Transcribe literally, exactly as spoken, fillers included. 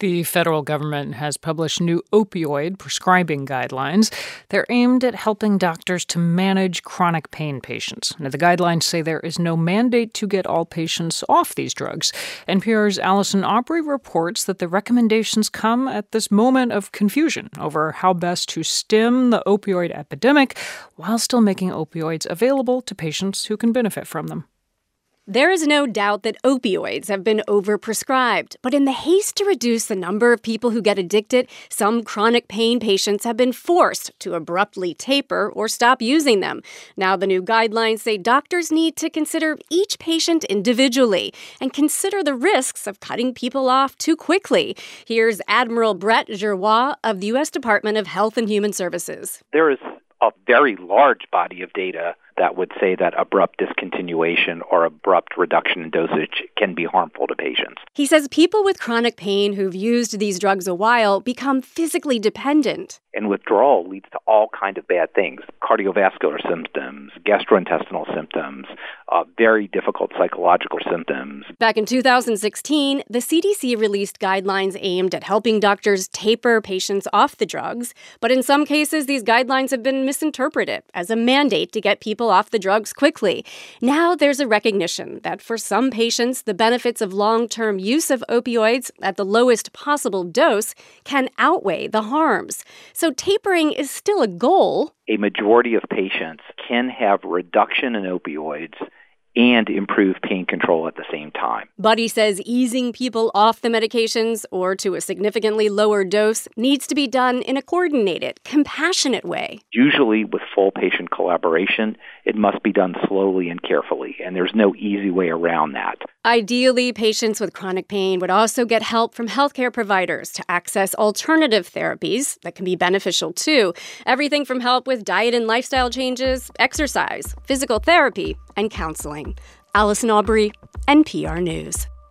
The federal government has published new opioid prescribing guidelines. They're aimed at helping doctors to manage chronic pain patients. Now, the guidelines say there is no mandate to get all patients off these drugs. N P R's Allison Aubrey reports that the recommendations come at this moment of confusion over how best to stem the opioid epidemic while still making opioids available to patients who can benefit from them. There is no doubt that opioids have been overprescribed, but in the haste to reduce the number of people who get addicted, some chronic pain patients have been forced to abruptly taper or stop using them. Now the new guidelines say doctors need to consider each patient individually and consider the risks of cutting people off too quickly. Here's Admiral Brett Giroir of the U S Department of Health and Human Services. There is a very large body of data that would say that abrupt discontinuation or abrupt reduction in dosage can be harmful to patients. He says people with chronic pain who've used these drugs a while become physically dependent. And withdrawal leads to all kinds of bad things: cardiovascular symptoms, gastrointestinal symptoms, uh, very difficult psychological symptoms. Back in two thousand sixteen, the C D C released guidelines aimed at helping doctors taper patients off the drugs. But in some cases, these guidelines have been misinterpreted as a mandate to get people off the drugs quickly. Now there's a recognition that for some patients, the benefits of long-term use of opioids at the lowest possible dose can outweigh the harms. So tapering is still a goal. A majority of patients can have reduction in opioids and improve pain control at the same time. But he says easing people off the medications or to a significantly lower dose needs to be done in a coordinated, compassionate way. Usually with full patient collaboration, it must be done slowly and carefully, and there's no easy way around that. Ideally, patients with chronic pain would also get help from healthcare providers to access alternative therapies that can be beneficial too. Everything from help with diet and lifestyle changes, exercise, physical therapy, and counseling. Allison Aubrey, N P R News.